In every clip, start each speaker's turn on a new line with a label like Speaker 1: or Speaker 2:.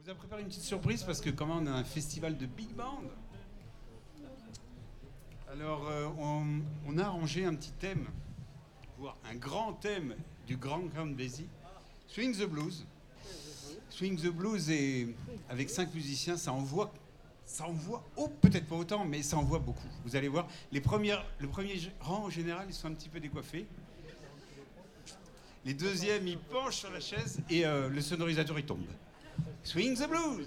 Speaker 1: vous a préparé une petite surprise parce que comment on a un festival de big band. Alors on a arrangé un petit thème, voire un grand thème du Grand Count Basie, Swing the Blues. Swing the Blues et avec 5 musiciens, ça envoie, oh, peut-être pas autant, mais ça envoie beaucoup. Vous allez voir, le premier rang en général, ils sont un petit peu décoiffés. Les deuxièmes, ils penchent sur la chaise et le sonorisateur, il tombe. Swing the Blues.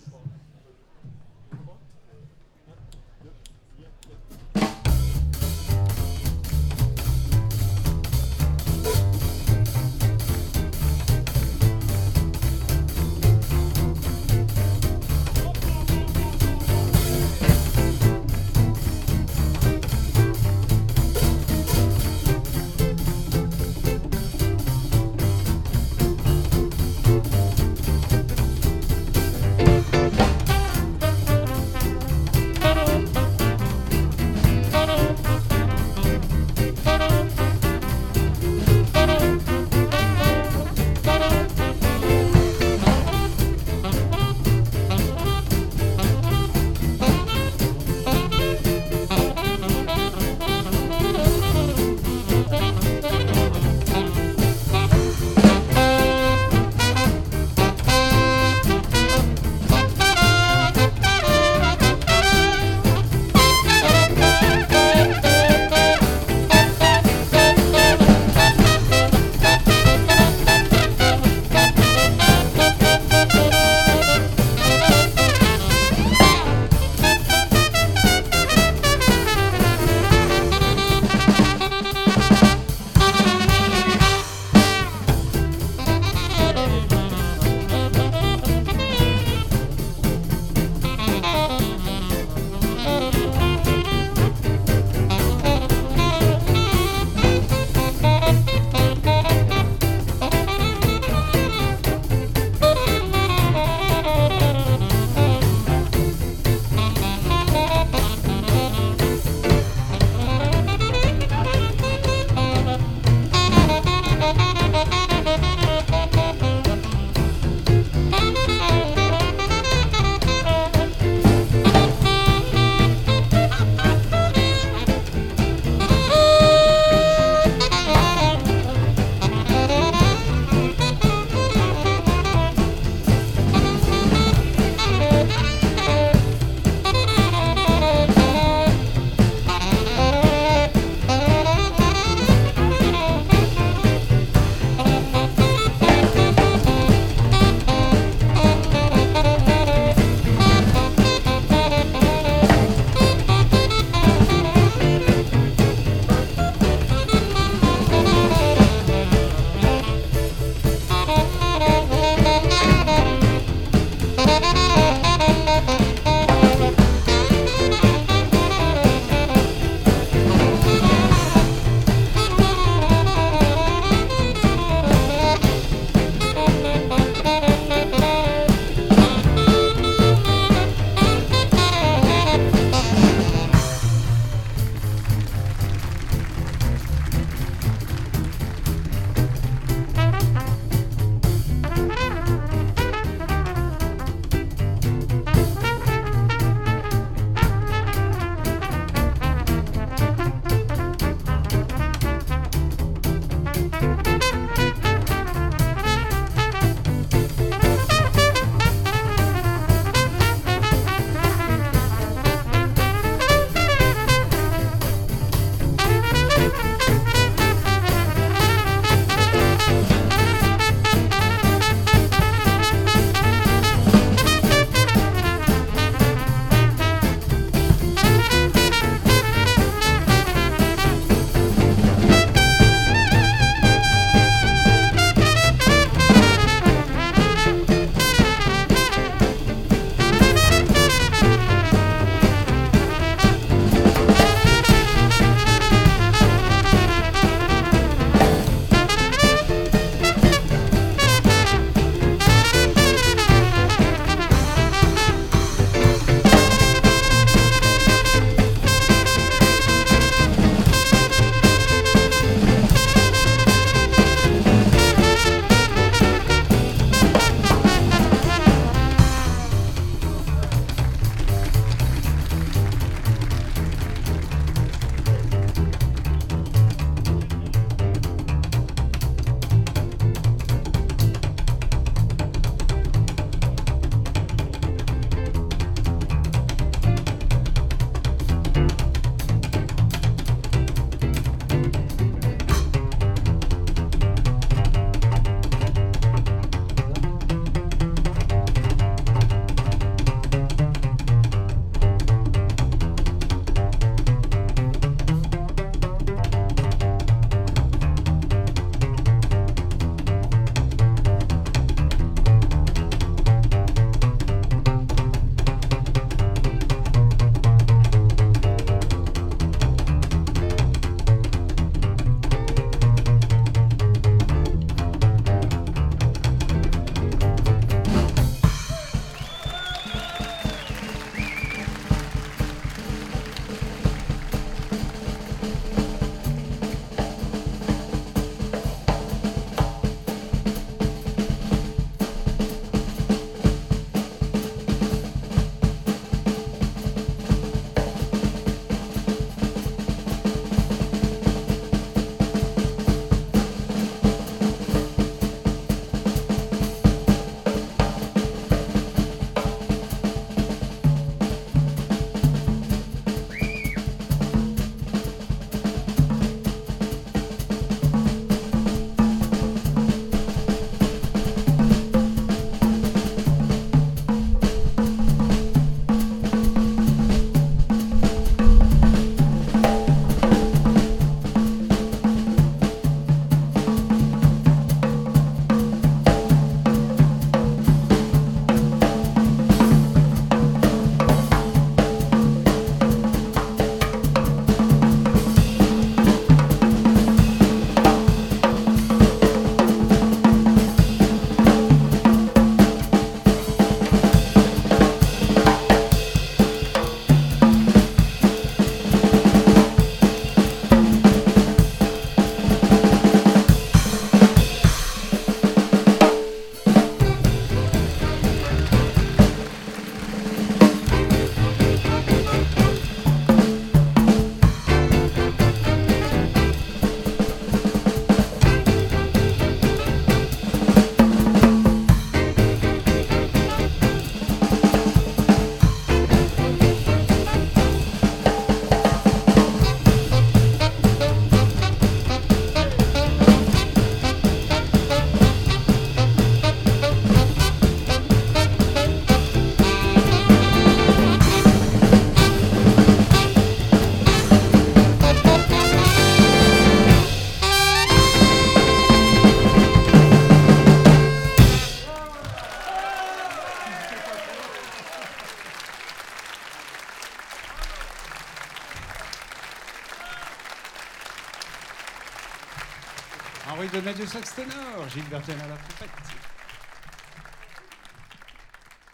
Speaker 1: Henri Donadieu sax ténor, Gilles Bertian à la trompette.